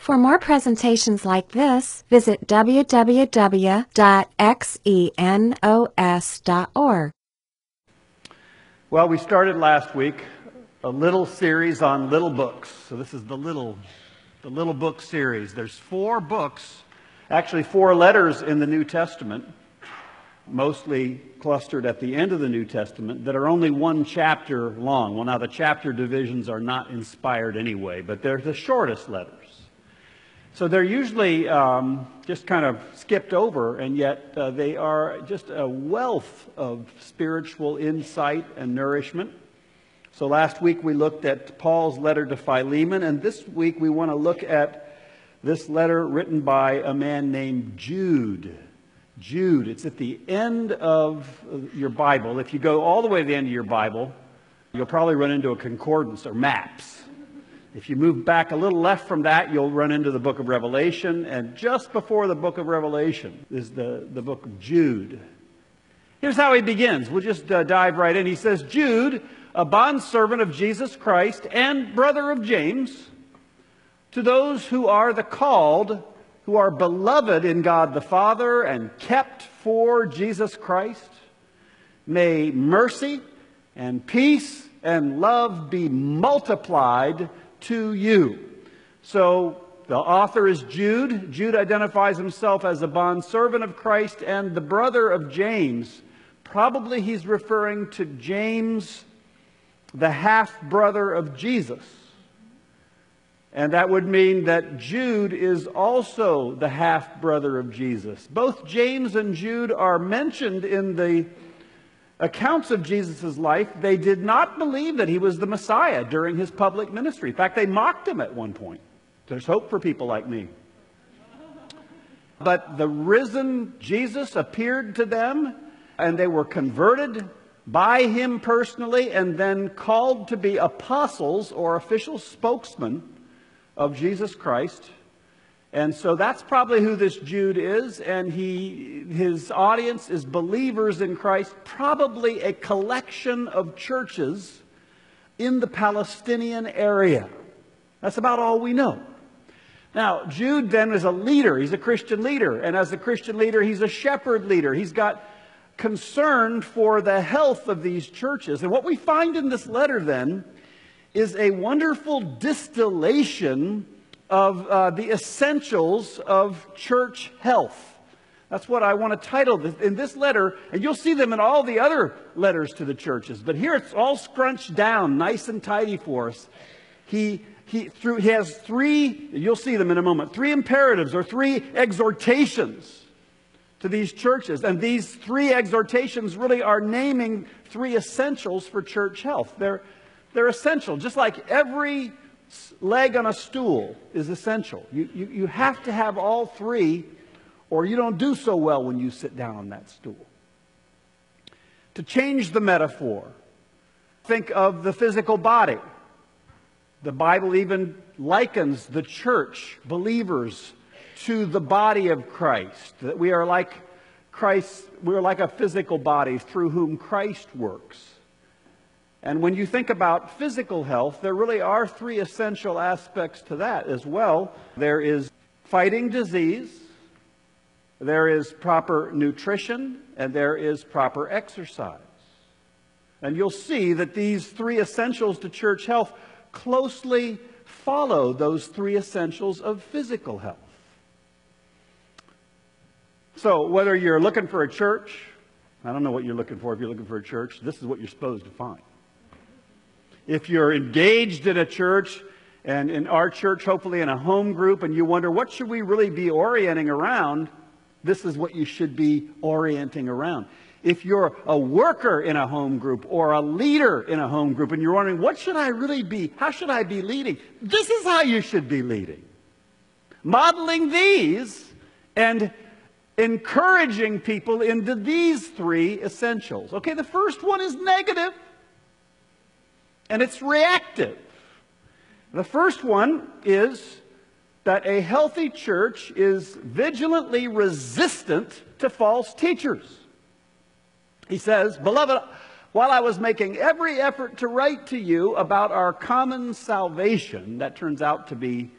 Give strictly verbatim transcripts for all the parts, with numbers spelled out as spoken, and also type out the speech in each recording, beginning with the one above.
For more presentations like this, visit w w w dot xenos dot org. Well, we started last week a little series on little books. So this is the little, the little book series. There's four books, actually four letters in the New Testament, mostly clustered at the end of the New Testament, that are only one chapter long. Well, now the chapter divisions are not inspired anyway, but they're the shortest letters. So they're usually um, just kind of skipped over, and yet uh, they are just a wealth of spiritual insight and nourishment. So last week we looked at Paul's letter to Philemon, and this week we want to look at this letter written by a man named Jude. Jude. It's at the end of your Bible. If you go all the way to the end of your Bible, you'll probably run into a concordance or maps. If you move back a little left from that, you'll run into the book of Revelation. And just before the book of Revelation is the, the book of Jude. Here's how he begins. We'll just uh, dive right in. He says, Jude, a bondservant of Jesus Christ and brother of James, to those who are the called, who are beloved in God the Father and kept for Jesus Christ, may mercy and peace and love be multiplied to you. So the author is Jude. Jude identifies himself as a bondservant of Christ and the brother of James. Probably he's referring to James, the half-brother of Jesus. And that would mean that Jude is also the half-brother of Jesus. Both James and Jude are mentioned in the accounts of Jesus' life. They did not believe that he was the Messiah during his public ministry. In fact, they mocked him at one point. There's hope for people like me. But the risen Jesus appeared to them, and they were converted by him personally, and then called to be apostles or official spokesmen of Jesus Christ. And so that's probably who this Jude is, and he, his audience is believers in Christ, probably a collection of churches in the Palestinian area. That's about all we know. Now, Jude then is a leader. He's a Christian leader, and as a Christian leader, he's a shepherd leader. He's got concern for the health of these churches. And what we find in this letter then is a wonderful distillation of uh, the essentials of church health. That's what I want to title this, in this letter, and you'll see them in all the other letters to the churches. But here it's all scrunched down, nice and tidy for us. He, he, through, he has three, you'll see them in a moment, three imperatives or three exhortations to these churches. And these three exhortations really are naming three essentials for church health. They're, they're essential, just like every leg on a stool is essential. You, you, you have to have all three, or you don't do so well when you sit down on that stool. To change the metaphor, think of the physical body. The Bible even likens the church, believers, to the body of Christ. That we are like Christ, we are like a physical body through whom Christ works. And when you think about physical health, there really are three essential aspects to that as well. There is fighting disease, there is proper nutrition, and there is proper exercise. And you'll see that these three essentials to church health closely follow those three essentials of physical health. So whether you're looking for a church, I don't know what you're looking for if you're looking for a church, this is what you're supposed to find. If you're engaged in a church, and in our church, hopefully in a home group, and you wonder, what should we really be orienting around? This is what you should be orienting around. If you're a worker in a home group or a leader in a home group, and you're wondering, what should I really be? How should I be leading? This is how you should be leading. Modeling these and encouraging people into these three essentials. Okay, the first one is negative. And it's reactive. The first one is that a healthy church is vigilantly resistant to false teachers. He says, Beloved, while I was making every effort to write to you about our common salvation, that turns out to be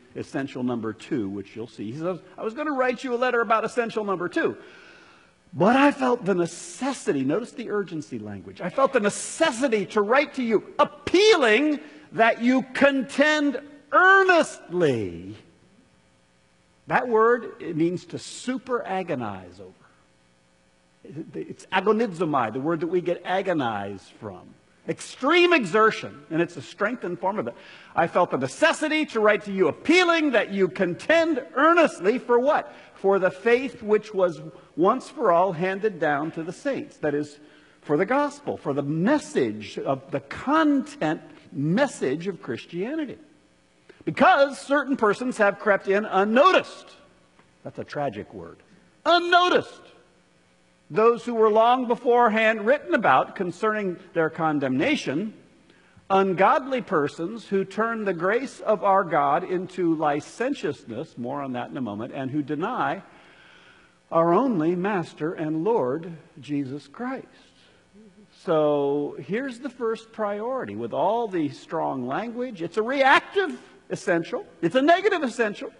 essential number two, which you'll see. He says, I was going to write you a letter about essential number two, but I felt the necessity, notice the urgency language, I felt the necessity to write to you, appealing that you contend earnestly. That word, it means to super agonize over. It's agonizomai, the word that we get agonize from. Extreme exertion, and it's a strengthened form of it. I felt the necessity to write to you, appealing that you contend earnestly for what? For the faith which was once for all handed down to the saints. That is, for the gospel, for the message of the content message of Christianity. Because certain persons have crept in unnoticed. That's a tragic word. Unnoticed. Those who were long beforehand written about concerning their condemnation, ungodly persons who turn the grace of our God into licentiousness, more on that in a moment, and who deny our only Master and Lord, Jesus Christ. So here's the first priority. With all the strong language, it's a reactive essential. It's a negative essential.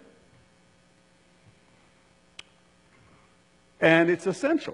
And it's essential.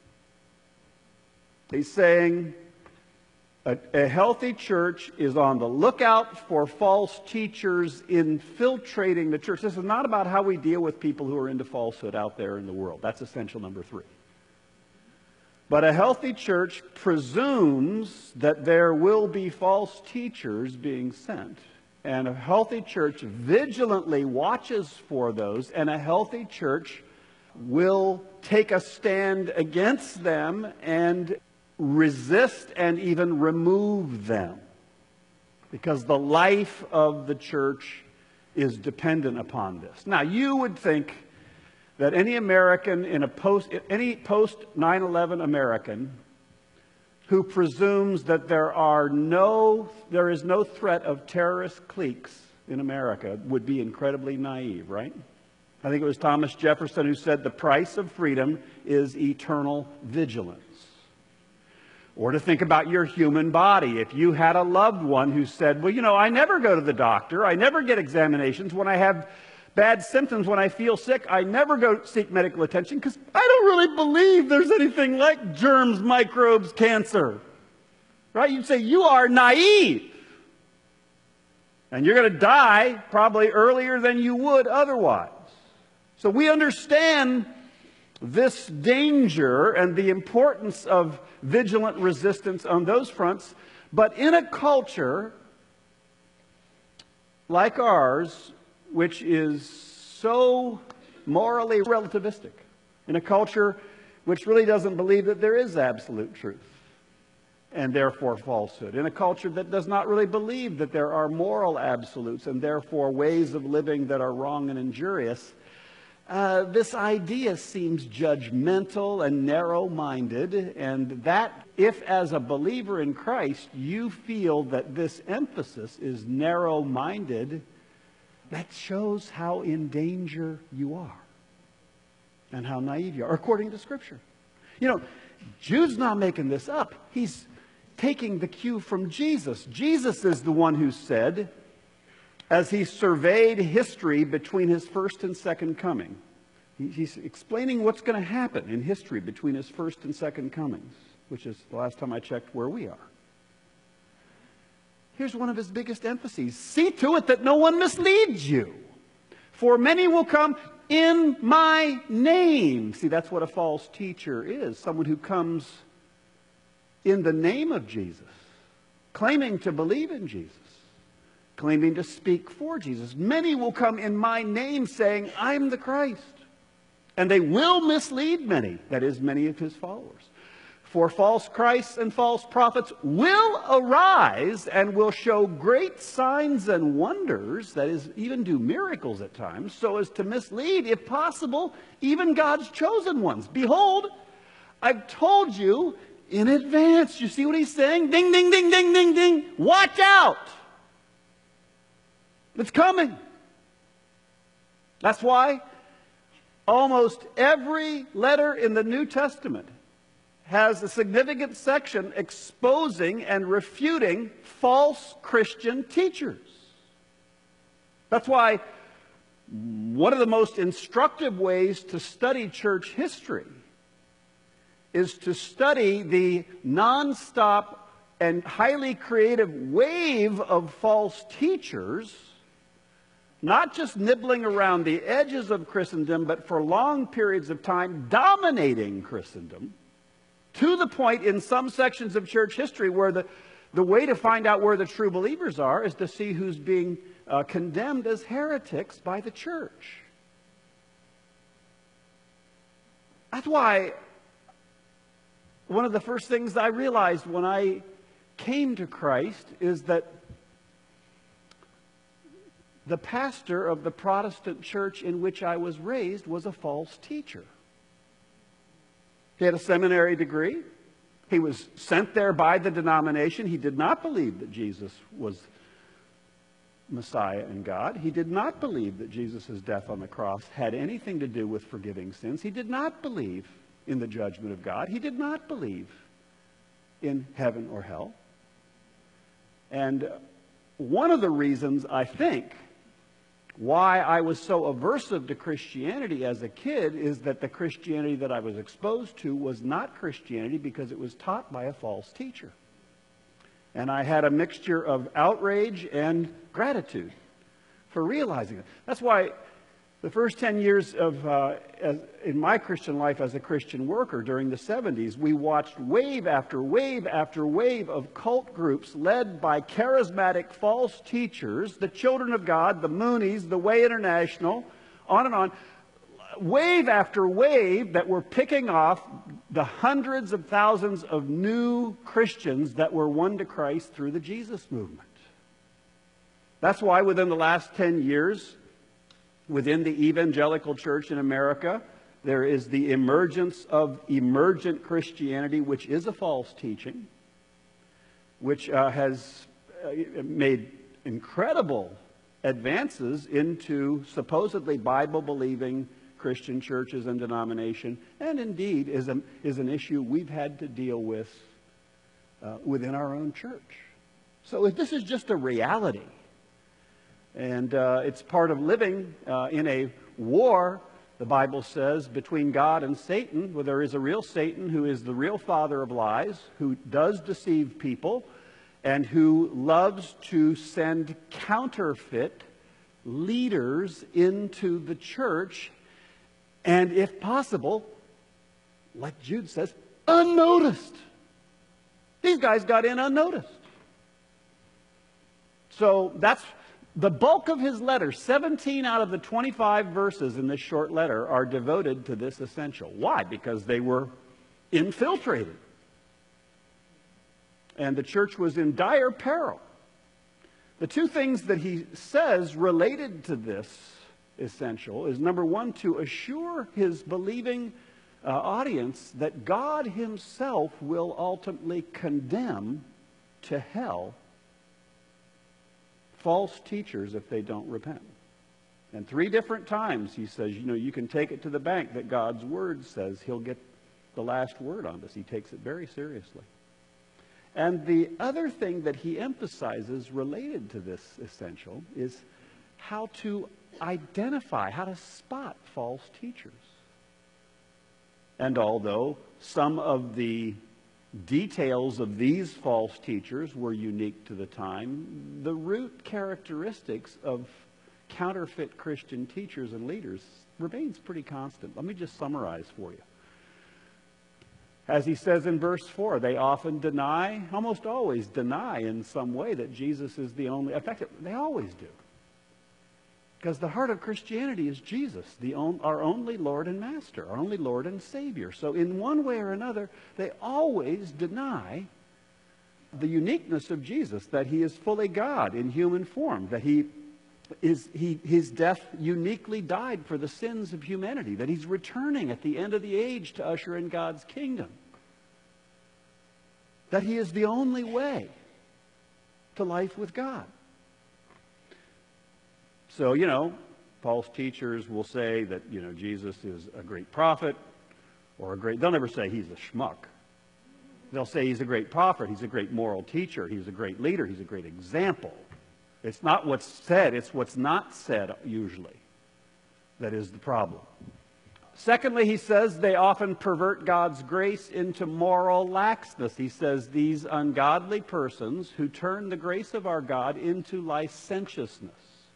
He's saying a, a healthy church is on the lookout for false teachers infiltrating the church. This is not about how we deal with people who are into falsehood out there in the world. That's essential number three. But a healthy church presumes that there will be false teachers being sent. And a healthy church vigilantly watches for those, and a healthy church will take a stand against them and resist and even remove them. Because the life of the church is dependent upon this. Now, you would think that any American in a post, any post nine eleven American who presumes that there are no, there is no threat of terrorist cliques in America would be incredibly naive, right? I think it was Thomas Jefferson who said the price of freedom is eternal vigilance. Or to think about your human body. If you had a loved one who said, well, you know, I never go to the doctor, I never get examinations when I have bad symptoms, when I feel sick, I never go seek medical attention because I don't really believe there's anything like germs, microbes, cancer. Right? You'd say, you are naive. And you're going to die probably earlier than you would otherwise. So we understand this danger and the importance of vigilant resistance on those fronts. But in a culture like ours, which is so morally relativistic, in a culture which really doesn't believe that there is absolute truth and therefore falsehood, in a culture that does not really believe that there are moral absolutes and therefore ways of living that are wrong and injurious, uh, this idea seems judgmental and narrow-minded, and that if as a believer in Christ you feel that this emphasis is narrow-minded, that shows how in danger you are and how naive you are, according to Scripture. You know, Jude's not making this up. He's taking the cue from Jesus. Jesus is the one who said, as he surveyed history between his first and second coming, he's explaining what's going to happen in history between his first and second comings, which is, the last time I checked, where we are. Here's one of his biggest emphases. See to it that no one misleads you. For many will come in my name. See, that's what a false teacher is. Someone who comes in the name of Jesus, claiming to believe in Jesus, claiming to speak for Jesus. Many will come in my name saying, I'm the Christ. And they will mislead many, that is, many of his followers. For false Christs and false prophets will arise and will show great signs and wonders, that is, even do miracles at times, so as to mislead, if possible, even God's chosen ones. Behold, I've told you in advance. You see what he's saying? Ding, ding, ding, ding, ding, ding. Watch out. It's coming. That's why almost every letter in the New Testament has a significant section exposing and refuting false Christian teachers. That's why one of the most instructive ways to study church history is to study the nonstop and highly creative wave of false teachers, not just nibbling around the edges of Christendom, but for long periods of time dominating Christendom, to the point in some sections of church history where the, the way to find out where the true believers are is to see who's being uh, condemned as heretics by the church. That's why one of the first things I realized when I came to Christ is that the pastor of the Protestant church in which I was raised was a false teacher. He had a seminary degree. He was sent there by the denomination. He did not believe that Jesus was Messiah and God. He did not believe that Jesus' death on the cross had anything to do with forgiving sins. He did not believe in the judgment of God. He did not believe in heaven or hell. And one of the reasons, I think, why I was so aversive to Christianity as a kid is that the Christianity that I was exposed to was not Christianity because it was taught by a false teacher. And I had a mixture of outrage and gratitude for realizing it. That's why the first ten years of uh, as, in my Christian life as a Christian worker during the seventies, we watched wave after wave after wave of cult groups led by charismatic false teachers, the Children of God, the Moonies, the Way International, on and on. Wave after wave that were picking off the hundreds of thousands of new Christians that were won to Christ through the Jesus movement. That's why within the last ten years, within the evangelical church in America, there is the emergence of emergent Christianity, which is a false teaching, which uh, has uh, made incredible advances into supposedly Bible-believing Christian churches and denomination, and indeed is, a, is an issue we've had to deal with uh, within our own church. So if this is just a reality, and uh, it's part of living uh, in a war, the Bible says, between God and Satan, where there is a real Satan who is the real father of lies, who does deceive people, and who loves to send counterfeit leaders into the church, and if possible, like Jude says, unnoticed. These guys got in unnoticed. So that's the bulk of his letter. seventeen out of the twenty-five verses in this short letter are devoted to this essential. Why? Because they were infiltrated. And the church was in dire peril. The two things that he says related to this essential is, number one, to assure his believing uh, audience that God himself will ultimately condemn to hell false teachers if they don't repent. And three different times he says, you know, you can take it to the bank that God's word says he'll get the last word on this. He takes it very seriously. And the other thing that he emphasizes related to this essential is how to identify, how to spot false teachers. And although some of the details of these false teachers were unique to the time, the root characteristics of counterfeit Christian teachers and leaders remains pretty constant. Let me just summarize for you. As he says in verse four, they often deny, almost always deny in some way that Jesus is the only, in fact, they always do. Because the heart of Christianity is Jesus, the on, our only Lord and Master, our only Lord and Savior. So in one way or another, they always deny the uniqueness of Jesus, that he is fully God in human form, that he is, he, his death uniquely died for the sins of humanity, that he's returning at the end of the age to usher in God's kingdom, that he is the only way to life with God. So, you know, false teachers will say that, you know, Jesus is a great prophet or a great, they'll never say he's a schmuck. They'll say he's a great prophet, he's a great moral teacher, he's a great leader, he's a great example. It's not what's said, it's what's not said usually. that is the problem. Secondly, he says they often pervert God's grace into moral laxness. He says these ungodly persons who turn the grace of our God into licentiousness.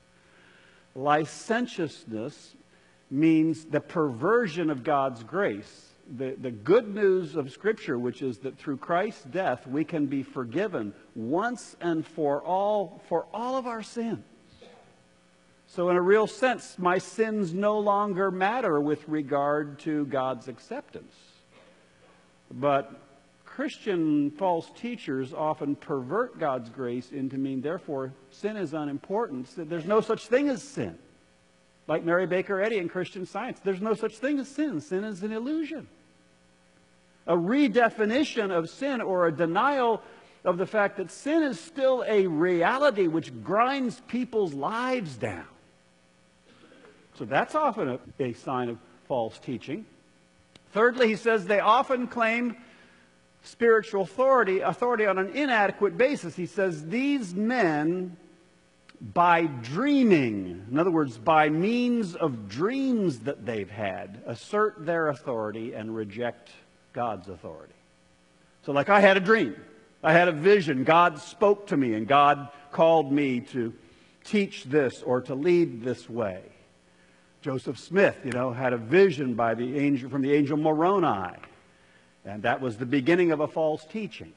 Licentiousness means the perversion of God's grace. The, the good news of Scripture, which is that through Christ's death we can be forgiven once and for all for all of our sins. So in a real sense, my sins no longer matter with regard to God's acceptance. But Christian false teachers often pervert God's grace into mean, therefore, sin is unimportant. There's no such thing as sin. Like Mary Baker Eddy in Christian Science, there's no such thing as sin. Sin is an illusion. A redefinition of sin, or a denial of the fact that sin is still a reality which grinds people's lives down. So that's often a, a sign of false teaching. Thirdly, he says they often claim spiritual authority, authority on an inadequate basis. He says these men, by dreaming, in other words, by means of dreams that they've had, assert their authority and reject God's authority. So like, I had a dream. I had a vision. God spoke to me and God called me to teach this or to lead this way. Joseph Smith, you know, had a vision by the angel, from the angel Moroni. And that was the beginning of a false teaching.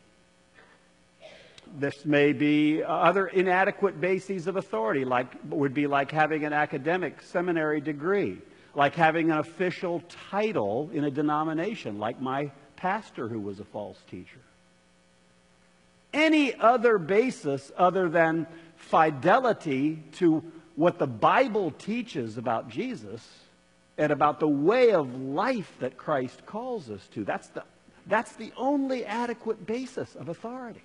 This may be other inadequate bases of authority, like would be like having an academic seminary degree, like having an official title in a denomination, like my pastor who was a false teacher. Any other basis other than fidelity to what the Bible teaches about Jesus and about the way of life that Christ calls us to. That's the, that's the only adequate basis of authority.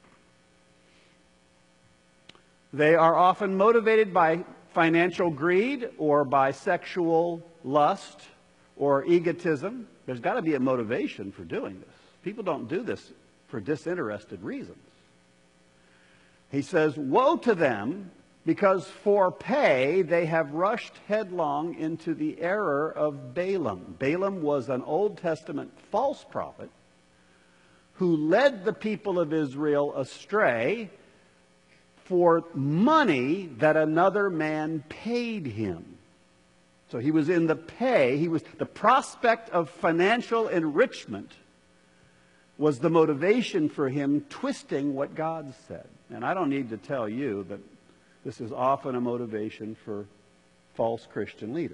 They are often motivated by financial greed or by sexual lust or egotism. There's got to be a motivation for doing this. People don't do this for disinterested reasons. He says, woe to them, because for pay they have rushed headlong into the error of Balaam. Balaam was an Old Testament false prophet who led the people of Israel astray for money that another man paid him. So he was in the pay. He was the prospect of financial enrichment was the motivation for him twisting what God said. And I don't need to tell you that this is often a motivation for false Christian leaders.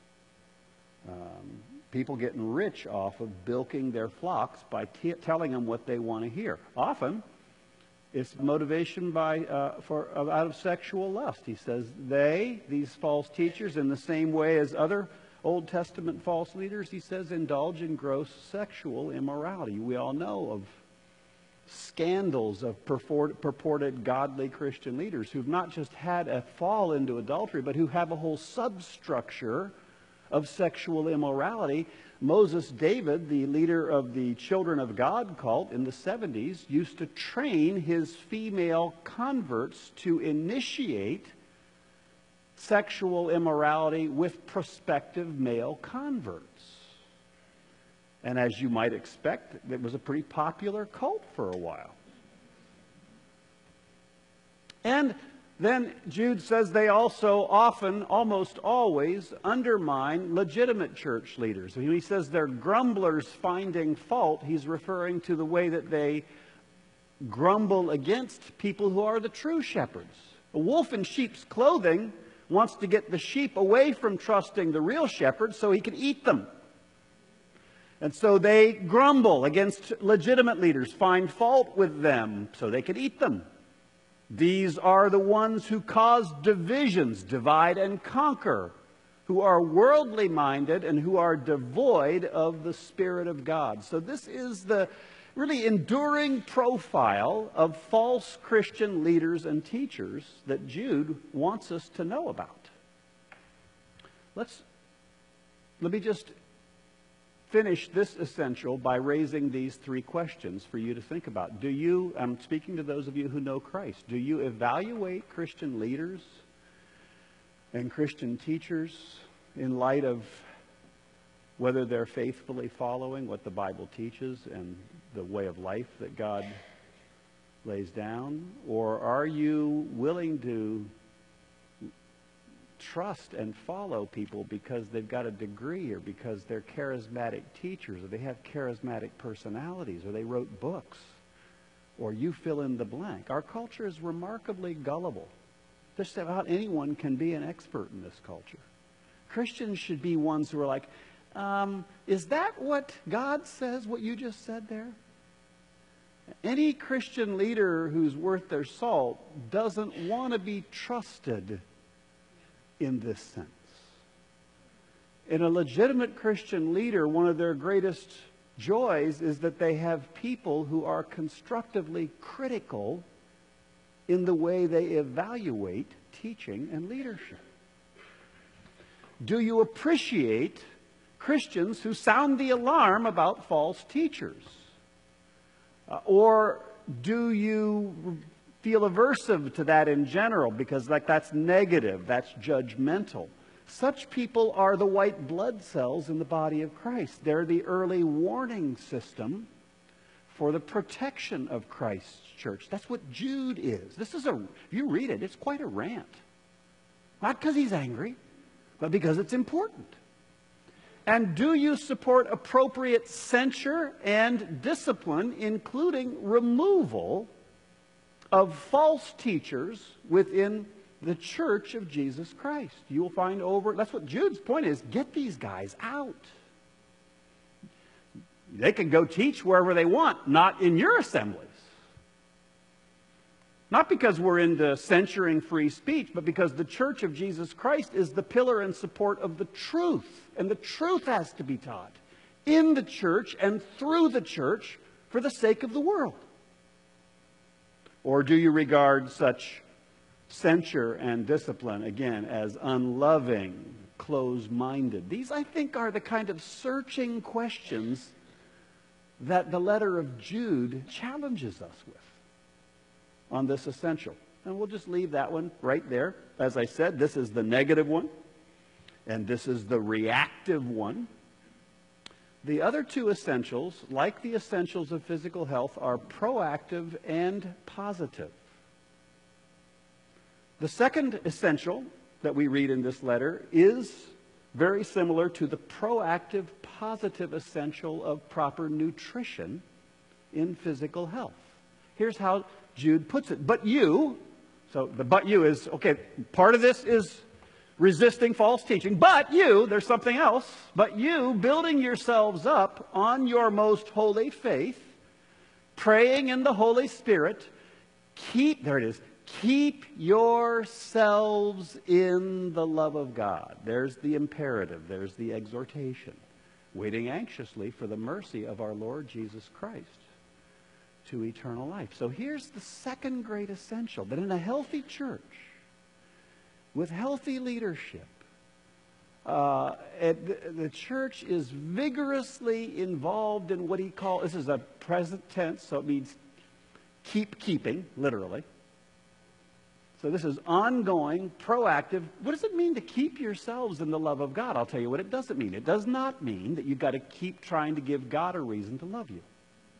Um, people getting rich off of bilking their flocks by t- telling them what they want to hear. Often, it's motivation by uh, for uh, out of sexual lust. He says they, these false teachers, in the same way as other Old Testament false leaders, he says, indulge in gross sexual immorality. We all know of scandals of purport, purported godly Christian leaders who've not just had a fall into adultery, but who have a whole substructure of sexual immorality. Moses David, the leader of the Children of God cult in the seventies, used to train his female converts to initiate sexual immorality with prospective male converts. And as you might expect, it was a pretty popular cult for a while. And then Jude says they also often, almost always, undermine legitimate church leaders. When he says they're grumblers finding fault, he's referring to the way that they grumble against people who are the true shepherds. A wolf in sheep's clothing wants to get the sheep away from trusting the real shepherd so he can eat them. And so they grumble against legitimate leaders, find fault with them so they can eat them. These are the ones who cause divisions, divide and conquer, who are worldly minded and who are devoid of the Spirit of God. So this is the really enduring profile of false Christian leaders and teachers that Jude wants us to know about. Let's, let me just finish this essential by raising these three questions for you to think about. Do you, I'm speaking to those of you who know Christ, do you evaluate Christian leaders and Christian teachers in light of whether they're faithfully following what the Bible teaches and the way of life that God lays down? Or are you willing to trust and follow people because they've got a degree, or because they're charismatic teachers, or they have charismatic personalities, or they wrote books, or you fill in the blank? Our culture is remarkably gullible. Just about anyone can be an expert in this culture. Christians should be ones who are like, um, is that what God says, what you just said there? Any Christian leader who's worth their salt doesn't want to be trusted in this sense. In a legitimate Christian leader, one of their greatest joys is that they have people who are constructively critical in the way they evaluate teaching and leadership. Do you appreciate Christians who sound the alarm about false teachers? Uh, or do you feel aversive to that in general because like that's negative, that's judgmental? Such people are the white blood cells in the body of Christ. They're the early warning system for the protection of Christ's church. That's what Jude is. This is a, if you read it, it's quite a rant. Not because he's angry, but because it's important. And do you support appropriate censure and discipline, including removal of false teachers within the church of Jesus Christ? You will find over, that's what Jude's point is, get these guys out. They can go teach wherever they want, not in your assemblies. Not because we're into censoring free speech, but because the church of Jesus Christ is the pillar and support of the truth. And the truth has to be taught in the church and through the church for the sake of the world. Or do you regard such censure and discipline, again, as unloving, closed-minded? These, I think, are the kind of searching questions that the letter of Jude challenges us with on this essential. And we'll just leave that one right there. As I said, this is the negative one, and this is the reactive one. The other two essentials, like the essentials of physical health, are proactive and positive. The second essential that we read in this letter is very similar to the proactive, positive essential of proper nutrition in physical health. Here's how Jude puts it. But you, so the but you is, okay, part of this is resisting false teaching. But you, there's something else. But you, building yourselves up on your most holy faith, praying in the Holy Spirit, keep, there it is, keep yourselves in the love of God. There's the imperative. There's the exhortation. Waiting anxiously for the mercy of our Lord Jesus Christ to eternal life. So here's the second great essential, that in a healthy church, with healthy leadership, uh, it, the church is vigorously involved in what he calls, this is a present tense, so it means keep keeping, literally. So this is ongoing, proactive. What does it mean to keep yourselves in the love of God? I'll tell you what it doesn't mean. It does not mean that you've got to keep trying to give God a reason to love you.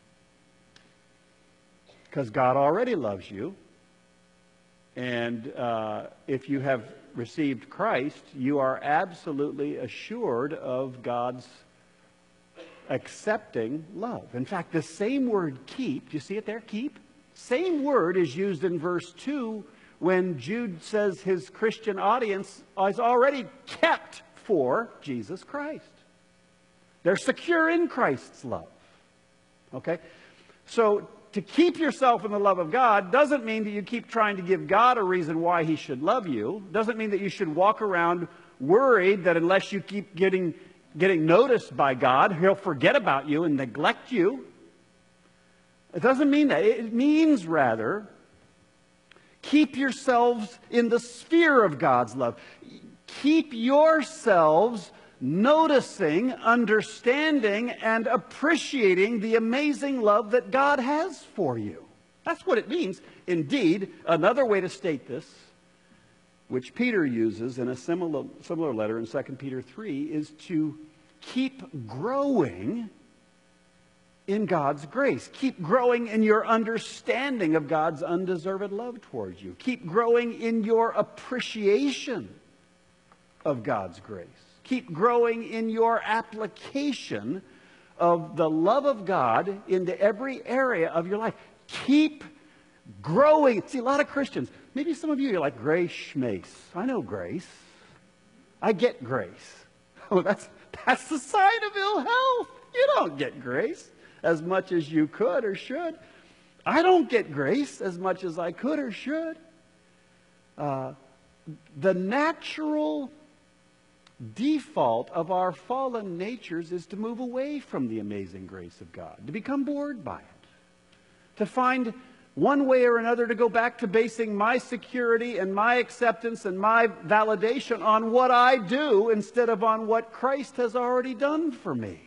Because God already loves you. And uh, if you have received Christ, you are absolutely assured of God's accepting love. In fact, the same word keep, do you see it there? Keep. Same word is used in verse two when Jude says his Christian audience is already kept for Jesus Christ. They're secure in Christ's love. Okay? So to keep yourself in the love of God doesn't mean that you keep trying to give God a reason why he should love you. Doesn't mean that you should walk around worried that unless you keep getting, getting noticed by God, he'll forget about you and neglect you. It doesn't mean that. It means rather, keep yourselves in the sphere of God's love. Keep yourselves noticing, understanding, and appreciating the amazing love that God has for you. That's what it means. Indeed, another way to state this which Peter uses in a similar, similar letter in Second Peter three, is to keep growing in God's grace. Keep growing in your understanding of God's undeserved love towards you. Keep growing in your appreciation of God's grace. Keep growing in your application of the love of God into every area of your life. Keep growing. See, a lot of Christians, maybe some of you, you're like, grace schmace. I know grace. I get grace. Oh, that's, that's the sign of ill health. You don't get grace as much as you could or should. I don't get grace as much as I could or should. Uh, the natural default of our fallen natures is to move away from the amazing grace of God, to become bored by it, to find one way or another to go back to basing my security and my acceptance and my validation on what I do instead of on what Christ has already done for me.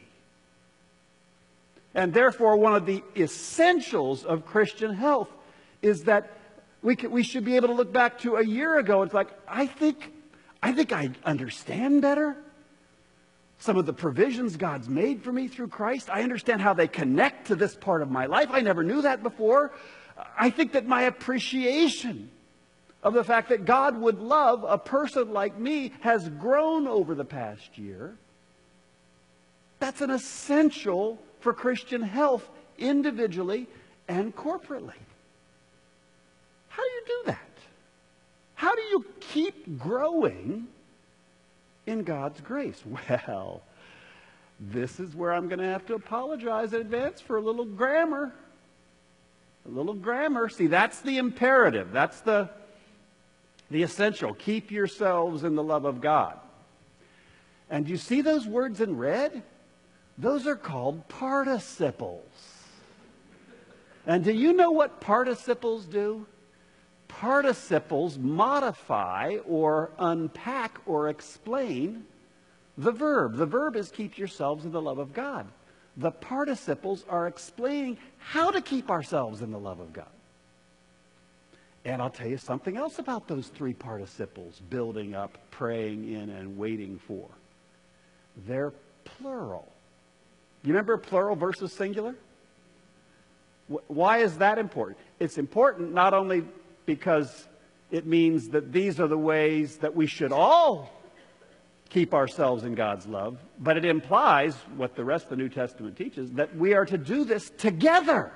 And therefore, one of the essentials of Christian health is that we, can, we should be able to look back to a year ago. It's like, I think, I think I understand better some of the provisions God's made for me through Christ. I understand how they connect to this part of my life. I never knew that before. I think that my appreciation of the fact that God would love a person like me has grown over the past year. That's an essential for Christian health individually and corporately. How do you do that? How do you keep growing in God's grace? Well, this is where I'm going to have to apologize in advance for a little grammar. A little grammar. See, that's the imperative. That's the, the essential. Keep yourselves in the love of God. And you see those words in red? Those are called participles. And do you know what participles do? Participles modify or unpack or explain the verb. The verb is keep yourselves in the love of God. The participles are explaining how to keep ourselves in the love of God. And I'll tell you something else about those three participles: building up, praying in, and waiting for. They're plural. You remember plural versus singular? Why is that important? It's important not only because it means that these are the ways that we should all keep ourselves in God's love, but it implies, what the rest of the New Testament teaches, that we are to do this together.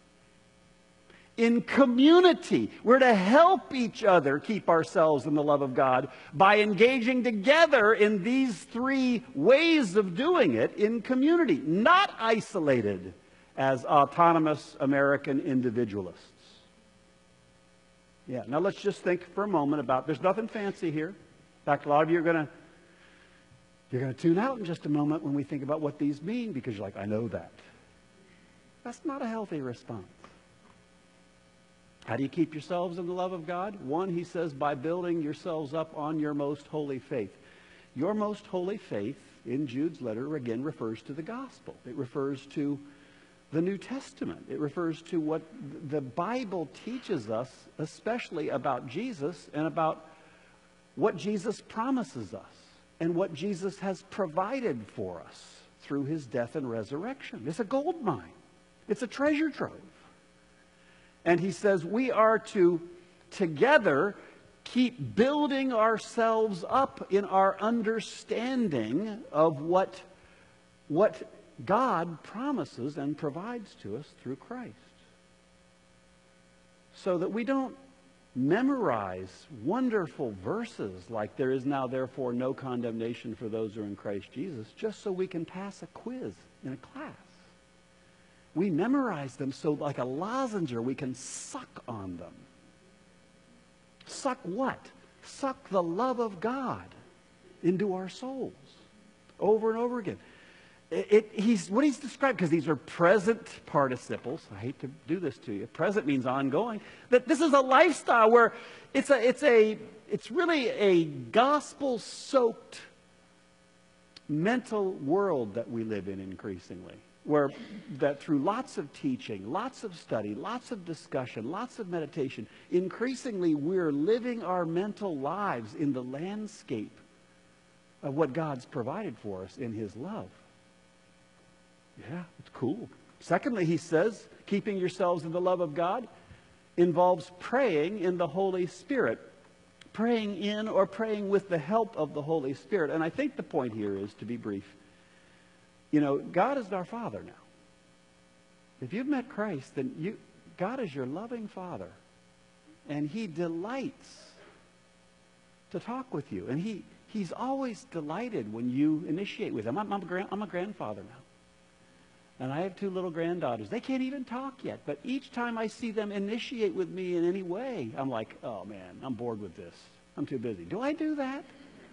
In community. We're to help each other keep ourselves in the love of God by engaging together in these three ways of doing it in community, not isolated as autonomous American individualists. Yeah, now let's just think for a moment about, there's nothing fancy here. In fact, a lot of you are going to you're going to tune out in just a moment when we think about what these mean, because you're like, I know that. That's not a healthy response. How do you keep yourselves in the love of God? One, he says, by building yourselves up on your most holy faith. Your most holy faith, in Jude's letter, again, refers to the gospel. It refers to the New Testament. It refers to what the Bible teaches us, especially about Jesus and about what Jesus promises us and what Jesus has provided for us through his death and resurrection. It's a gold mine. It's a treasure trove. And he says we are to together keep building ourselves up in our understanding of what, what God promises and provides to us through Christ. So that we don't memorize wonderful verses like there is now therefore no condemnation for those who are in Christ Jesus, just so we can pass a quiz in a class. We memorize them so like a lozenge we can suck on them. Suck what? Suck the love of God into our souls over and over again. It, it, he's, what he's described, because these are present participles. I hate to do this to you. Present means ongoing. That this is a lifestyle where it's a, it's a, it's really a gospel-soaked mental world that we live in increasingly. where that through lots of teaching, lots of study, lots of discussion, lots of meditation, increasingly we're living our mental lives in the landscape of what God's provided for us in His love. Yeah, it's cool. Secondly, he says, keeping yourselves in the love of God involves praying in the Holy Spirit. Praying in or praying with the help of the Holy Spirit. And I think the point here is, to be brief, you know, God is our Father now. If you've met Christ, then you, God is your loving Father. And He delights to talk with you. And he, He's always delighted when you initiate with Him. I'm, I'm, a, grand, I'm a grandfather now. And I have two little granddaughters. They can't even talk yet. But each time I see them initiate with me in any way, I'm like, oh man, I'm bored with this. I'm too busy. Do I do that?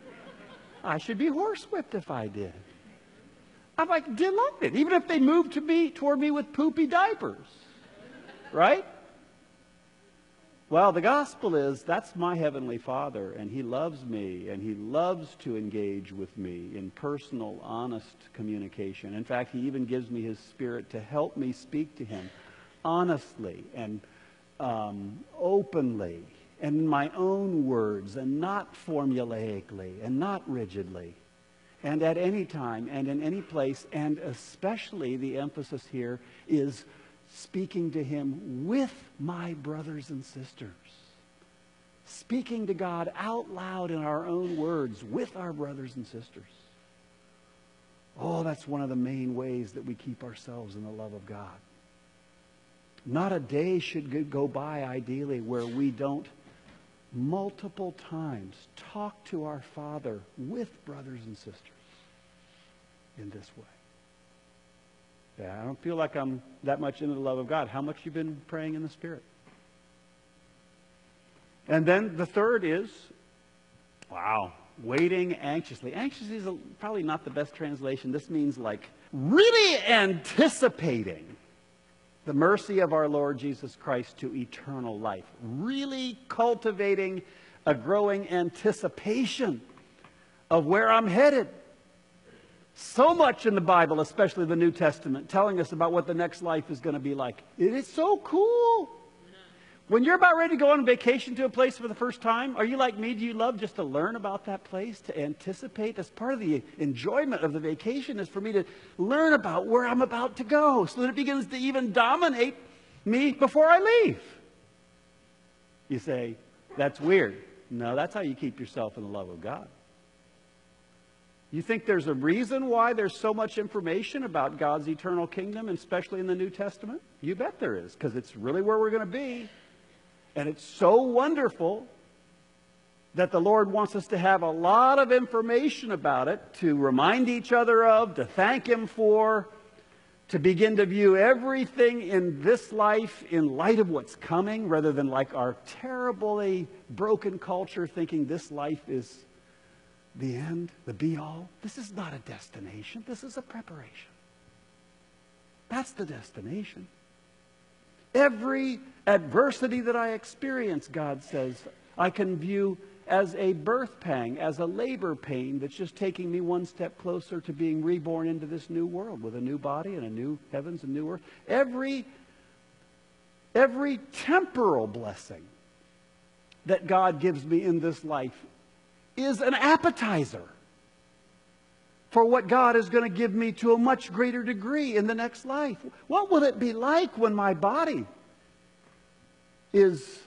I should be horsewhipped if I did. I'm like delighted. Even if they move to me, toward me with poopy diapers. Right? Well, the gospel is, that's my Heavenly Father, and He loves me, and He loves to engage with me in personal, honest communication. In fact, He even gives me His Spirit to help me speak to Him honestly and um, openly, and in my own words, and not formulaically, and not rigidly, and at any time, and in any place, and especially the emphasis here is speaking to Him with my brothers and sisters. Speaking to God out loud in our own words with our brothers and sisters. Oh, that's one of the main ways that we keep ourselves in the love of God. Not a day should go by, ideally, where we don't multiple times talk to our Father with brothers and sisters in this way. Yeah, I don't feel like I'm that much into the love of God. How much you've been praying in the Spirit? And then the third is, wow, waiting anxiously. Anxiously is a, probably not the best translation. This means like really anticipating the mercy of our Lord Jesus Christ to eternal life. Really cultivating a growing anticipation of where I'm headed. So much in the Bible, especially the New Testament, telling us about what the next life is going to be like. It is so cool. When you're about ready to go on vacation to a place for the first time, are you like me? Do you love just to learn about that place, to anticipate? That's part of the enjoyment of the vacation, is for me to learn about where I'm about to go so that it begins to even dominate me before I leave. You say, that's weird. No, that's how you keep yourself in the love of God. You think there's a reason why there's so much information about God's eternal kingdom, especially in the New Testament? You bet there is, because it's really where we're going to be. And it's so wonderful that the Lord wants us to have a lot of information about it, to remind each other of, to thank Him for, to begin to view everything in this life in light of what's coming, rather than like our terribly broken culture thinking this life is the end, the be-all. This is not a destination. This is a preparation. That's the destination. Every adversity that I experience, God says, I can view as a birth pang, as a labor pain that's just taking me one step closer to being reborn into this new world with a new body and a new heavens and new earth. Every, every temporal blessing that God gives me in this life is an appetizer for what God is going to give me to a much greater degree in the next life. What will it be like when my body is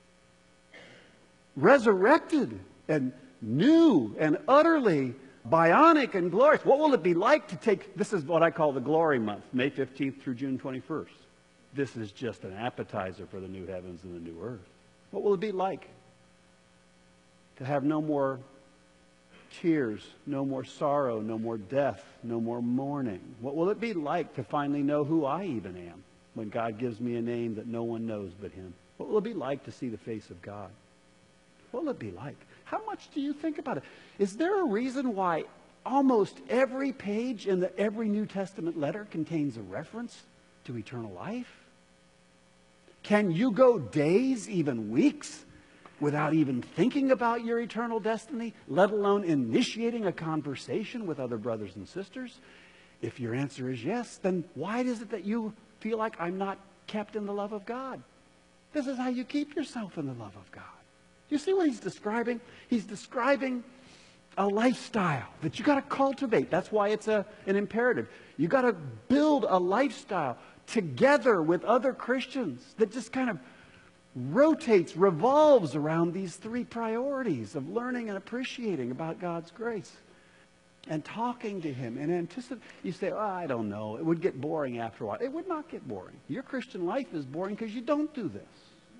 resurrected and new and utterly bionic and glorious? What will it be like to take, this is what I call the glory month, May fifteenth through June twenty-first. This is just an appetizer for the new heavens and the new earth. What will it be like to have no more tears, no more sorrow, no more death, no more mourning? What will it be like to finally know who I even am when God gives me a name that no one knows but Him? What will it be like to see the face of God? What will it be like? How much do you think about it? Is there a reason why almost every page in the, every New Testament letter contains a reference to eternal life? Can you go days, even weeks, without even thinking about your eternal destiny, let alone initiating a conversation with other brothers and sisters? If your answer is yes, then why is it that you feel like I'm not kept in the love of God? This is how you keep yourself in the love of God. You see what he's describing? He's describing a lifestyle that you got to cultivate. That's why it's a, an imperative. You got to build a lifestyle together with other Christians that just kind of rotates, revolves around these three priorities of learning and appreciating about God's grace and talking to him and anticipate. You say, oh, I don't know. It would get boring after a while. It would not get boring. Your Christian life is boring because you don't do this.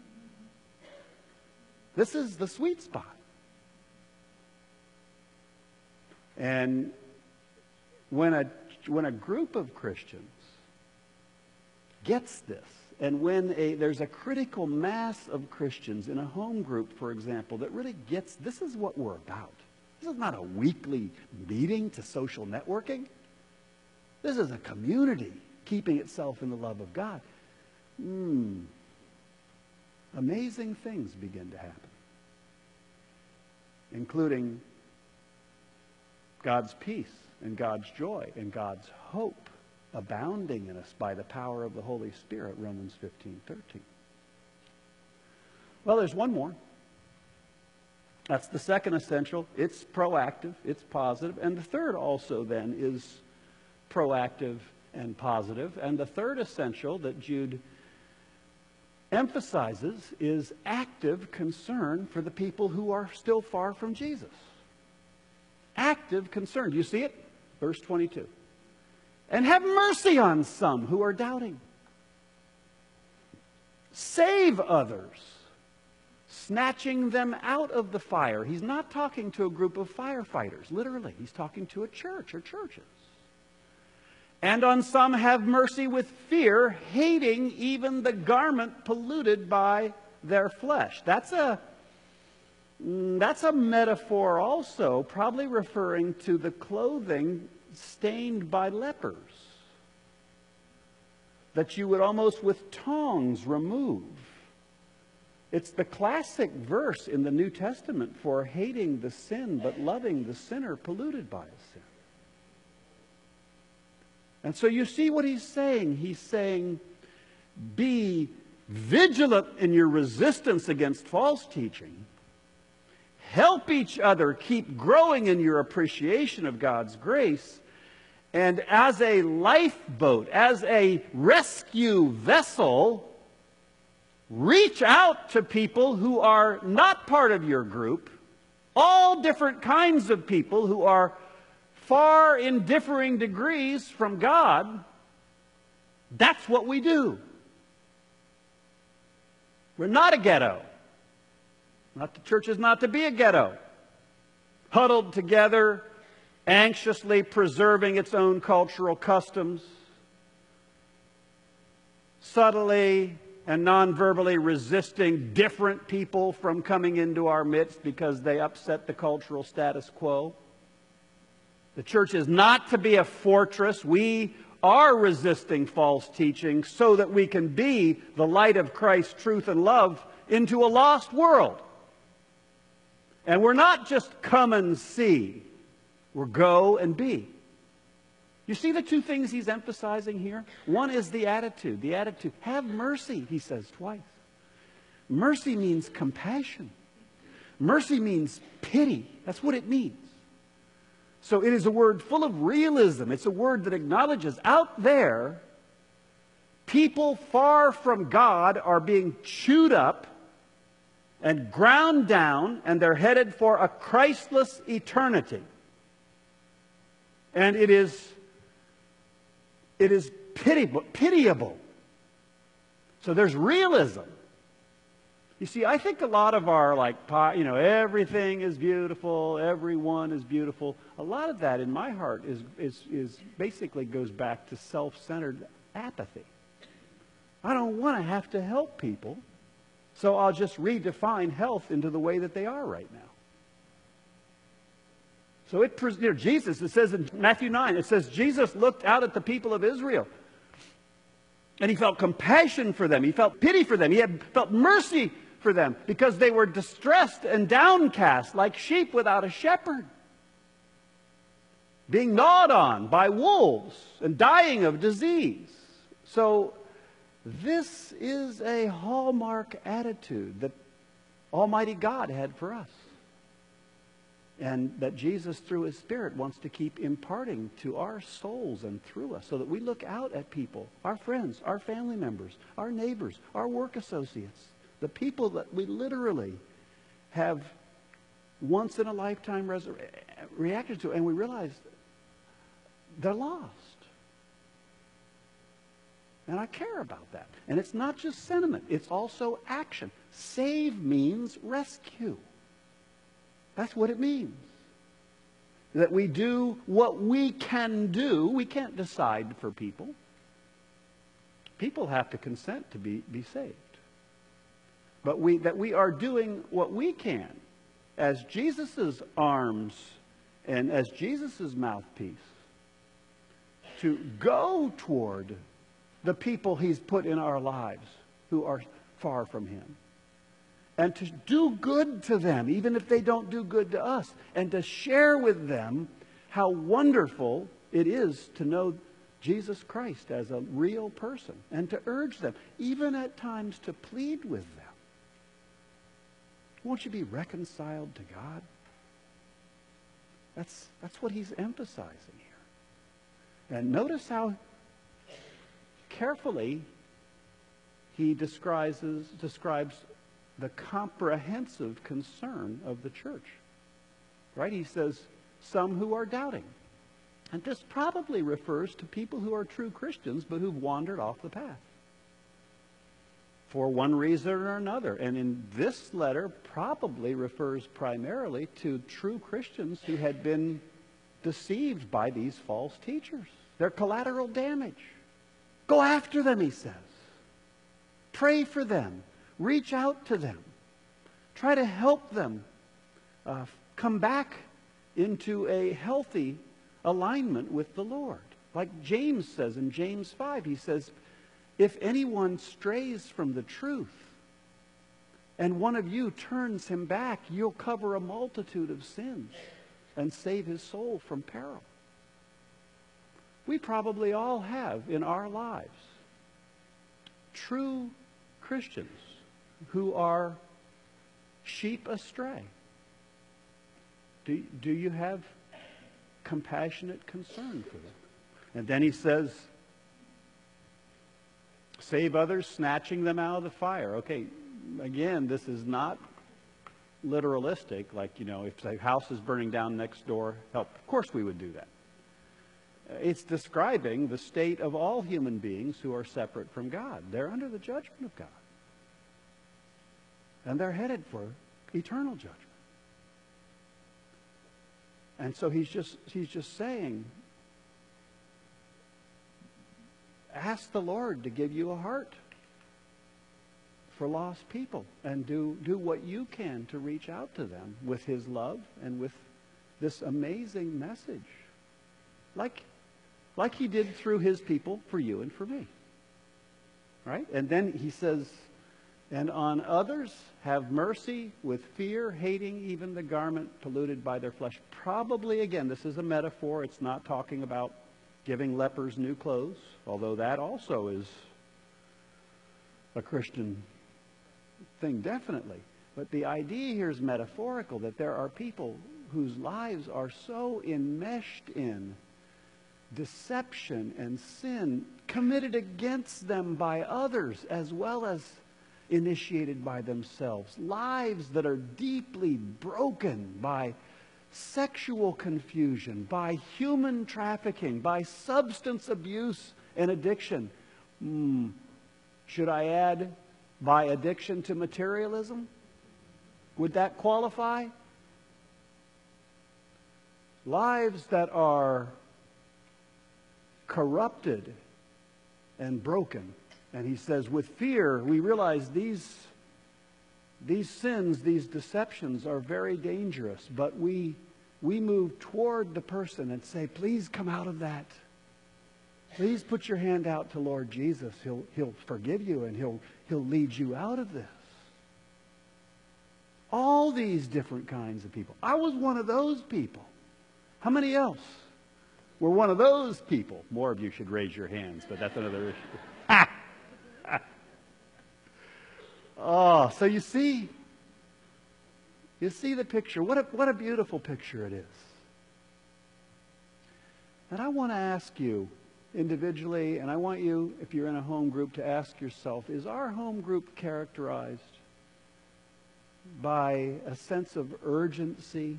This is the sweet spot. And when a, when a group of Christians gets this, and when a, there's a critical mass of Christians in a home group, for example, that really gets, this is what we're about. This is not a weekly meeting to social networking. This is a community keeping itself in the love of God. Hmm. Amazing things begin to happen, including God's peace and God's joy and God's hope abounding in us by the power of the Holy Spirit, Romans fifteen thirteen. Well, there's one more. That's the second essential. It's proactive, it's positive. And the third also then is proactive and positive. And the third essential that Jude emphasizes is active concern for the people who are still far from Jesus. Active concern. Do you see it? Verse twenty-two. And have mercy on some who are doubting. Save others, snatching them out of the fire. He's not talking to a group of firefighters, literally. He's talking to a church or churches. And on some have mercy with fear, hating even the garment polluted by their flesh. That's a, that's a metaphor also, probably referring to the clothing stained by lepers, that you would almost with tongs remove. It's the classic verse in the New Testament for hating the sin but loving the sinner polluted by a sin. And so you see what he's saying. He's saying, be vigilant in your resistance against false teaching. Help each other keep growing in your appreciation of God's grace. And as a lifeboat, as a rescue vessel, reach out to people who are not part of your group, all different kinds of people who are far in differing degrees from God. That's what we do. We're not a ghetto. Not the church is not to be a ghetto. Huddled together, anxiously preserving its own cultural customs, subtly and non-verbally resisting different people from coming into our midst because they upset the cultural status quo. The church is not to be a fortress. We are resisting false teaching so that we can be the light of Christ's truth and love into a lost world. And we're not just come and see. We're go and be. You see the two things he's emphasizing here? One is the attitude. The attitude. Have mercy, he says twice. Mercy means compassion. Mercy means pity. That's what it means. So it is a word full of realism. It's a word that acknowledges out there, people far from God are being chewed up and ground down, and they're headed for a Christless eternity. And it is, it is pitiable, pitiable. So there's realism. You see, I think a lot of our, like, you know, everything is beautiful, everyone is beautiful. A lot of that in my heart is, is, is basically goes back to self-centered apathy. I don't want to have to help people, so I'll just redefine health into the way that they are right now. So it, you know, Jesus, it says in Matthew nine, it says Jesus looked out at the people of Israel. And he felt compassion for them. He felt pity for them. He had felt mercy for them because they were distressed and downcast like sheep without a shepherd. being gnawed on by wolves and dying of disease. So this is a hallmark attitude that Almighty God had for us, and that Jesus, through His Spirit, wants to keep imparting to our souls and through us, so that we look out at people, our friends, our family members, our neighbors, our work associates, the people that we literally have once in a lifetime resur- reacted to, and we realize they're lost. And I care about that. And it's not just sentiment, it's also action. Save means rescue. That's what it means. That we do what we can do. We can't decide for people. People have to consent to be, be saved. But we, that we are doing what we can as Jesus' arms and as Jesus' mouthpiece to go toward the people He's put in our lives who are far from Him. And to do good to them, even if they don't do good to us. And to share with them how wonderful it is to know Jesus Christ as a real person. And to urge them, even at times to plead with them. Won't you be reconciled to God? That's, that's what He's emphasizing here. And notice how carefully He describes, describes the comprehensive concern of the church. Right? He says, some who are doubting. And this probably refers to people who are true Christians, but who've wandered off the path for one reason or another. And in this letter probably refers primarily to true Christians who had been deceived by these false teachers. They're collateral damage. Go after them, he says. Pray for them. Reach out to them. Try to help them uh, come back into a healthy alignment with the Lord. Like James says in James five, he says, if anyone strays from the truth and one of you turns him back, you'll cover a multitude of sins and save his soul from peril. We probably all have in our lives true Christians who are sheep astray. Do, do you have compassionate concern for them? And then he says, save others, snatching them out of the fire. Okay, again, this is not literalistic, like, you know, if the house is burning down next door, help. Of course we would do that. It's describing the state of all human beings who are separate from God. They're under the judgment of God. And they're headed for eternal judgment. And so he's just he's just saying, ask the Lord to give you a heart for lost people, and do, do what you can to reach out to them with His love and with this amazing message. Like, like He did through His people for you and for me. Right? And then he says, and on others have mercy with fear, hating even the garment polluted by their flesh. Probably, again, this is a metaphor. It's not talking about giving lepers new clothes, although that also is a Christian thing, definitely. But the idea here is metaphorical, that there are people whose lives are so enmeshed in deception and sin committed against them by others as well as initiated by themselves. Lives that are deeply broken by sexual confusion, by human trafficking, by substance abuse and addiction. Mm. Should I add by addiction to materialism? Would that qualify? Lives that are corrupted and broken. And he says, with fear, we realize these, these sins, these deceptions are very dangerous. But we, we move toward the person and say, please come out of that. Please put your hand out to Lord Jesus. He'll, he'll forgive you and he'll, he'll lead you out of this. All these different kinds of people. I was one of those people. How many else? we're one of those people. More of you should raise your hands, but that's another issue. Oh, so you see, you see the picture. What a, what a beautiful picture it is. And I want to ask you individually, and I want you, if you're in a home group, to ask yourself, is our home group characterized by a sense of urgency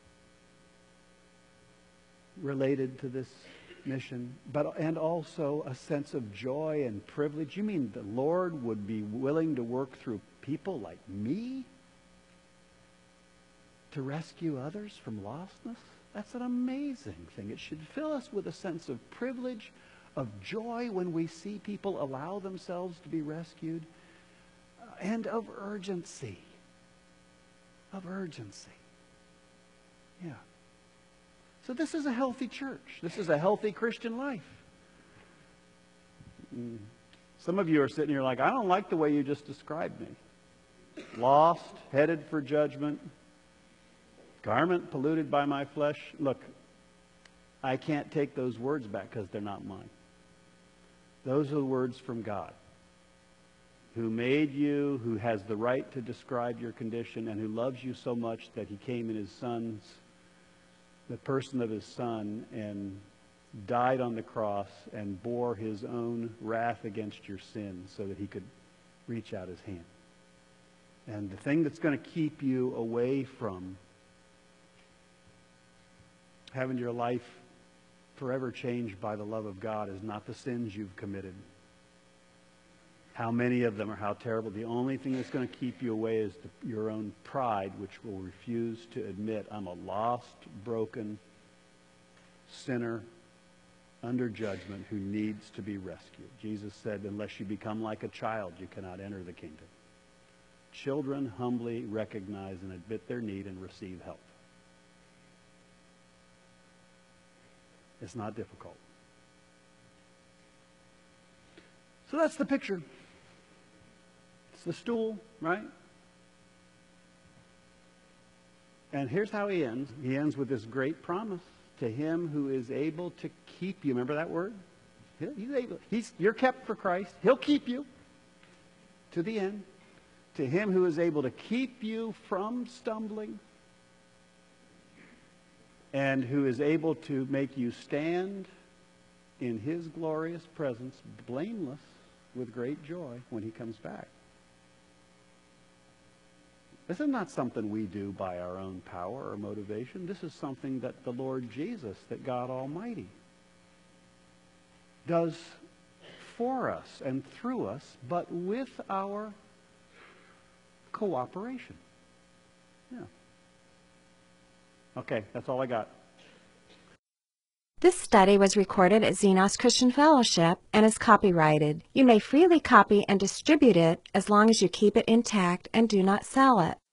related to this mission, but and also a sense of joy and privilege? You mean the Lord would be willing to work through people like me to rescue others from lostness? That's an amazing thing. It should fill us with a sense of privilege, of joy when we see people allow themselves to be rescued, and of urgency. Of urgency. Yeah. So this is a healthy church. This is a healthy Christian life. Some of you are sitting here like, I don't like the way you just described me. Lost, headed for judgment, garment polluted by my flesh. Look, I can't take those words back because they're not mine. Those are the words from God, who made you, who has the right to describe your condition, and who loves you so much that he came in his son's, the person of his son, and died on the cross and bore his own wrath against your sin so that he could reach out his hand. And the thing that's going to keep you away from having your life forever changed by the love of God is not the sins you've committed, how many of them are how terrible. The only thing that's going to keep you away is the, your own pride, which will refuse to admit, I'm a lost, broken sinner under judgment who needs to be rescued. Jesus said, unless you become like a child, you cannot enter the kingdom. Children humbly recognize and admit their need and receive help. It's not difficult. So that's the picture. It's the stool, right? And here's how he ends. He ends with this great promise. To him who is able to keep you. Remember that word? He's able. He's, you're kept for Christ. He'll keep you to the end. To him who is able to keep you from stumbling, and who is able to make you stand in his glorious presence, blameless, with great joy when he comes back. This is not something we do by our own power or motivation. This is something that the Lord Jesus, that God Almighty, does for us and through us, but with our cooperation. Yeah. Okay, that's all I got. This study was recorded at Xenos Christian Fellowship and is copyrighted. You may freely copy and distribute it as long as you keep it intact and do not sell it.